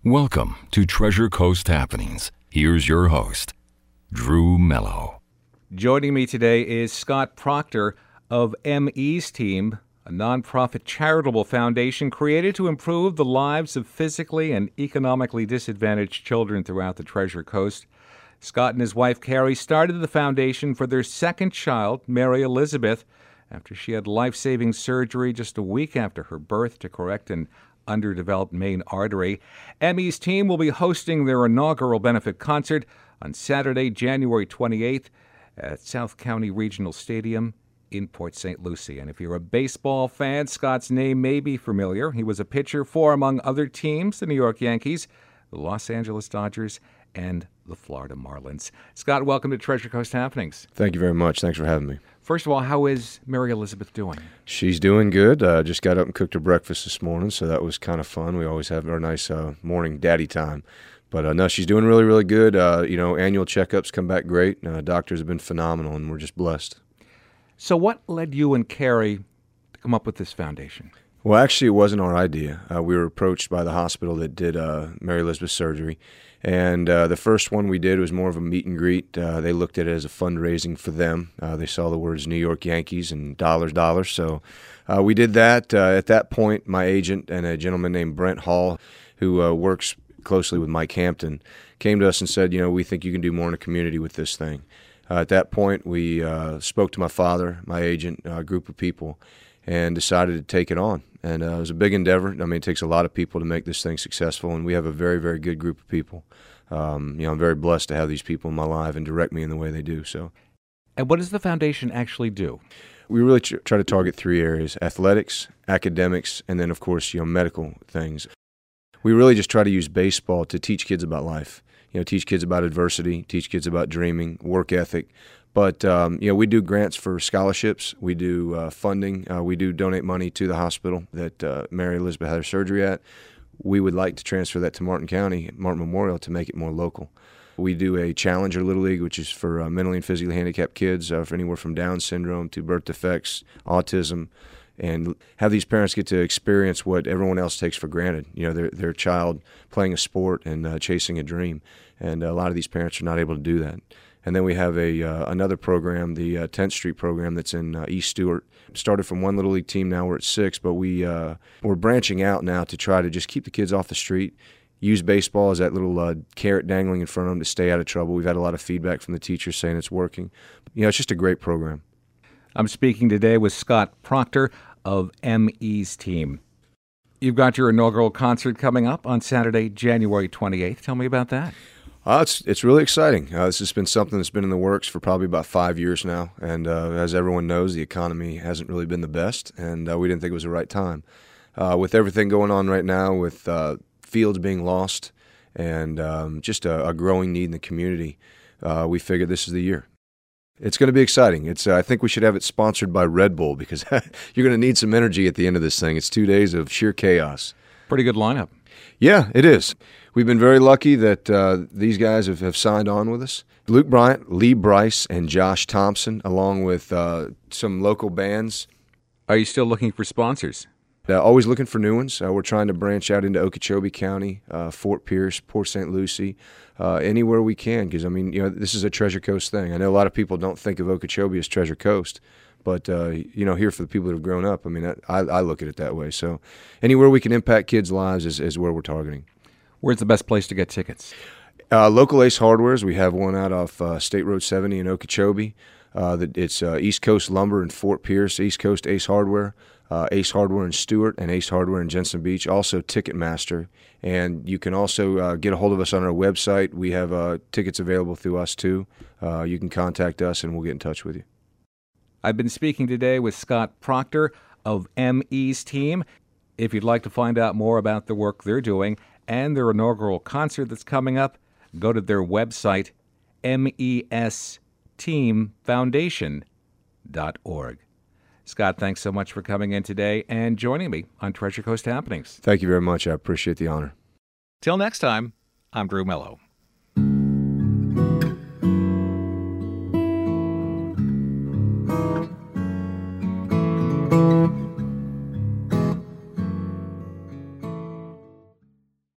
Welcome to Treasure Coast Happenings. Here's your host, Drew Mello. Joining me today is Scott Proctor of ME's Team, a nonprofit charitable foundation created to improve the lives of physically and economically disadvantaged children throughout the Treasure Coast. Scott and his wife, Carrie, started the foundation for their second child, Mary Elizabeth, after she had life-saving surgery just a week after her birth to correct an underdeveloped main artery. ME's Team will be hosting their inaugural benefit concert on Saturday, January 28th at South County Regional Stadium in Port St. Lucie. And if you're a baseball fan, Scott's name may be familiar. He was a pitcher for, among other teams, the New York Yankees, the Los Angeles Dodgers, and the Florida Marlins. Scott, welcome to Treasure Coast Happenings. Thank you very much. Thanks for having me. First of all, how is Mary Elizabeth doing? She's doing good. Just got up and cooked her breakfast this morning, so that was kind of fun. We always have our nice morning daddy time. But no, she's doing really, really good. Annual checkups come back great. Doctors have been phenomenal, and we're just blessed. So what led you and Carrie to come up with this foundation? Well, actually, it wasn't our idea. We were approached by the hospital that did Mary Elizabeth's surgery. And the first one we did was more of a meet and greet. They looked at it as a fundraising for them. They saw the words New York Yankees and dollars, dollars. So we did that. At that point, my agent and a gentleman named Brent Hall, who works closely with Mike Hampton, came to us and said, we think you can do more in the community with this thing. At that point, we spoke to my father, my agent, a group of people, and decided to take it on. And it was a big endeavor. I mean, it takes a lot of people to make this thing successful, and we have a very, very good group of people. I'm very blessed to have these people in my life and direct me in the way they do. So, and what does the foundation actually do? We really try to target three areas: athletics, academics, and then, of course, medical things. We really just try to use baseball to teach kids about life. Teach kids about adversity, teach kids about dreaming, work ethic. But, we do grants for scholarships. We do funding. We do donate money to the hospital that Mary Elizabeth had her surgery at. We would like to transfer that to Martin County, Martin Memorial, to make it more local. We do a Challenger Little League, which is for mentally and physically handicapped kids, for anywhere from Down syndrome to birth defects, autism, and have these parents get to experience what everyone else takes for granted, their child playing a sport and chasing a dream. And a lot of these parents are not able to do that. And then we have another program, the 10th Street program that's in East Stewart. Started from one Little League team, now we're at 6, but we're branching out now to try to just keep the kids off the street, use baseball as that little carrot dangling in front of them to stay out of trouble. We've had a lot of feedback from the teachers saying it's working. It's just a great program. I'm speaking today with Scott Proctor of ME's Team. You've got your inaugural concert coming up on Saturday, January 28th. Tell me about that. It's really exciting. This has been something that's been in the works for probably about 5 years now. And as everyone knows, the economy hasn't really been the best, and we didn't think it was the right time. With everything going on right now, with fields being lost and just a growing need in the community, we figured this is the year. It's going to be exciting. I think we should have it sponsored by Red Bull because you're going to need some energy at the end of this thing. It's 2 days of sheer chaos. Pretty good lineup. Yeah, it is. We've been very lucky that these guys have signed on with us. Luke Bryant, Lee Bryce, and Josh Thompson, along with some local bands. Are you still looking for sponsors? Always looking for new ones. We're trying to branch out into Okeechobee County, Fort Pierce, Port St. Lucie, anywhere we can, because, this is a Treasure Coast thing. I know a lot of people don't think of Okeechobee as Treasure Coast, but, here for the people that have grown up, I look at it that way. So anywhere we can impact kids' lives is where we're targeting. Where's the best place to get tickets? Local Ace Hardwares. We have one out off State Road 70 in Okeechobee. It's East Coast Lumber in Fort Pierce, East Coast Ace Hardware, Ace Hardware in Stewart, and Ace Hardware in Jensen Beach, also Ticketmaster. And you can also get a hold of us on our website. We have tickets available through us, too. You can contact us, and we'll get in touch with you. I've been speaking today with Scott Proctor of ME's Team. If you'd like to find out more about the work they're doing and their inaugural concert that's coming up, go to their website, mesteamfoundation.org. Scott, thanks so much for coming in today and joining me on Treasure Coast Happenings. Thank you very much. I appreciate the honor. Till next time, I'm Drew Mello.